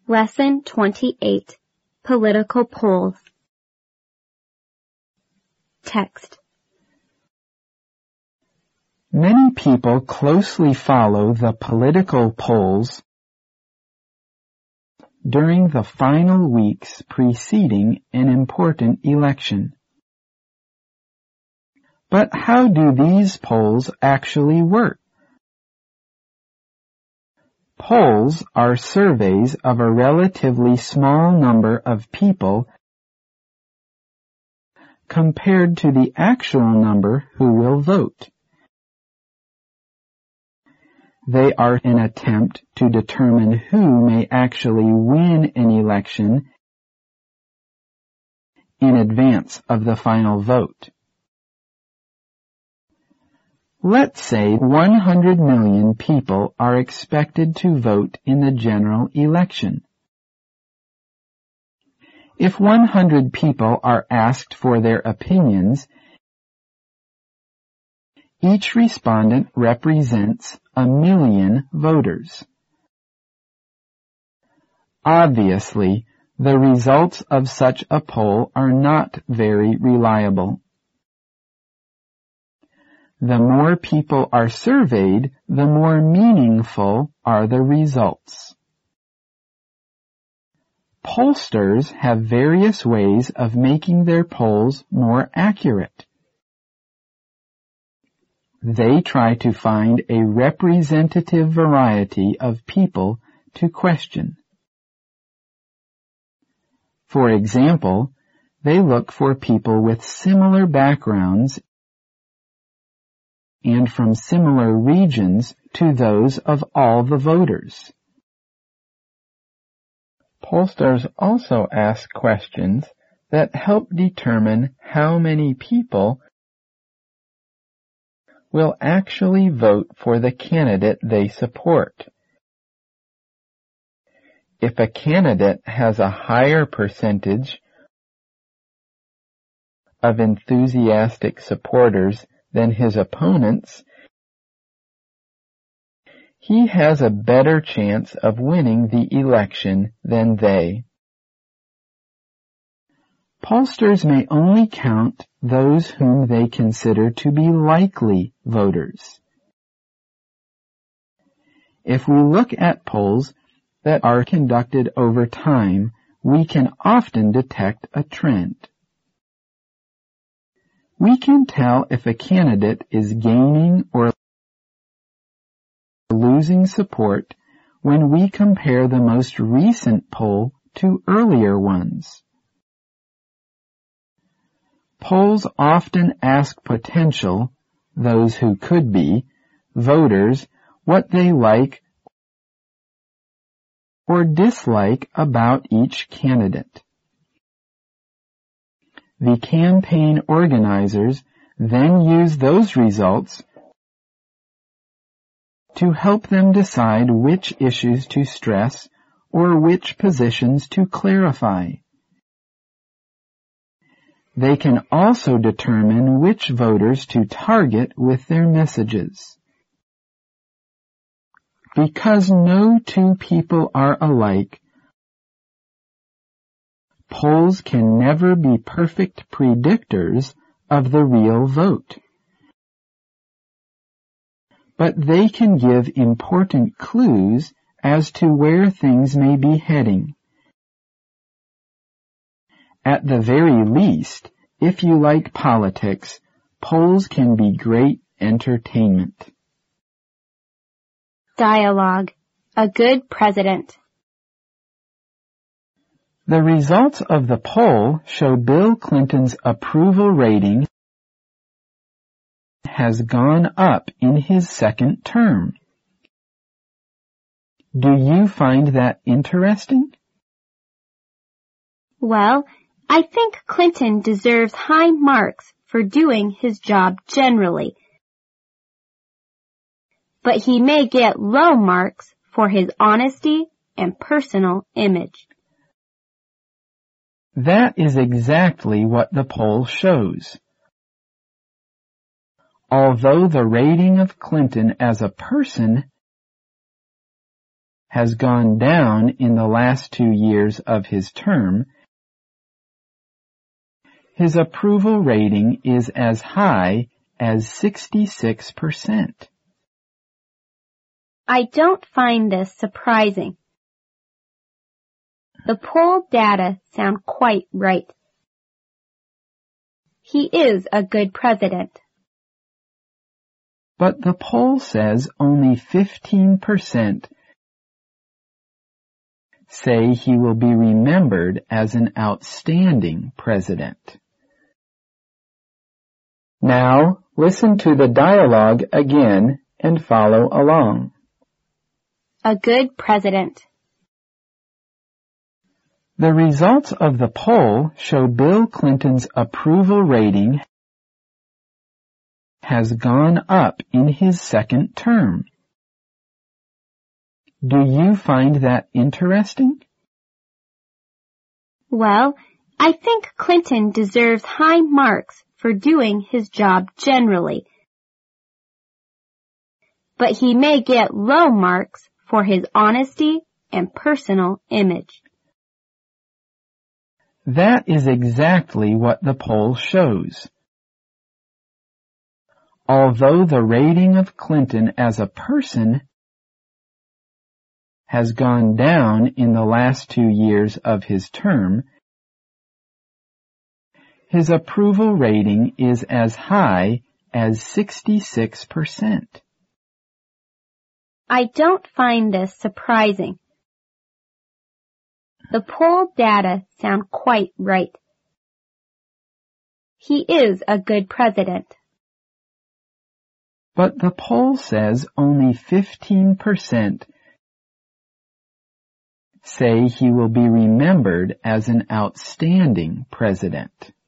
Lesson 28. Political Polls. Text. Many people closely follow the political polls during the final weeks preceding an important election. But how do these polls actually work? Polls are surveys of a relatively small number of people compared to the actual number who will vote. They are an attempt to determine who may actually win an election in advance of the final vote. Let's say 100 million people are expected to vote in the general election. If 100 people are asked for their opinions, each respondent represents 1 million voters. Obviously, the results of such a poll are not very reliable. The more people are surveyed, the more meaningful are the results. Pollsters have various ways of making their polls more accurate. They try to find a representative variety of people to question. For example, they look for people with similar backgrounds and from similar regions to those of all the voters. Pollsters also ask questions that help determine how many people will actually vote for the candidate they support. If a candidate has a higher percentage of enthusiastic supporters than his opponents, he has a better chance of winning the election than they. Pollsters may only count those whom they consider to be likely voters. If we look at polls that are conducted over time, we can often detect a trend. We can tell if a candidate is gaining or losing support when we compare the most recent poll to earlier ones. Polls often ask potential, those who could be, voters what they like or dislike about each candidate. The campaign organizers then use those results to help them decide which issues to stress or which positions to clarify. They can also determine which voters to target with their messages. Because no two people are alike, polls can never be perfect predictors of the real vote. But they can give important clues as to where things may be heading. At the very least, if you like politics, polls can be great entertainment. Dialogue. A good president. The results of the poll show Bill Clinton's approval rating has gone up in his second term. Do you find that interesting? Well, I think Clinton deserves high marks for doing his job generally, but he may get low marks for his honesty and personal image. That is exactly what the poll shows. Although the rating of Clinton as a person has gone down in the last 2 years of his term, his approval rating is as high as 66%. I don't find this surprising. The poll data sound quite right. He is a good president. But the poll says only 15% say he will be remembered as an outstanding president. Now, listen to the dialogue again and follow along. A good president. The results of the poll show Bill Clinton's approval rating has gone up in his second term. Do you find that interesting? Well, I think Clinton deserves high marks for doing his job generally, but he may get low marks for his honesty and personal image. That is exactly what the poll shows. Although the rating of Clinton as a person has gone down in the last 2 years of his term, his approval rating is as high as 66%. I don't find this surprising. The poll data sound quite right. He is a good president. But the poll says only 15% say he will be remembered as an outstanding president.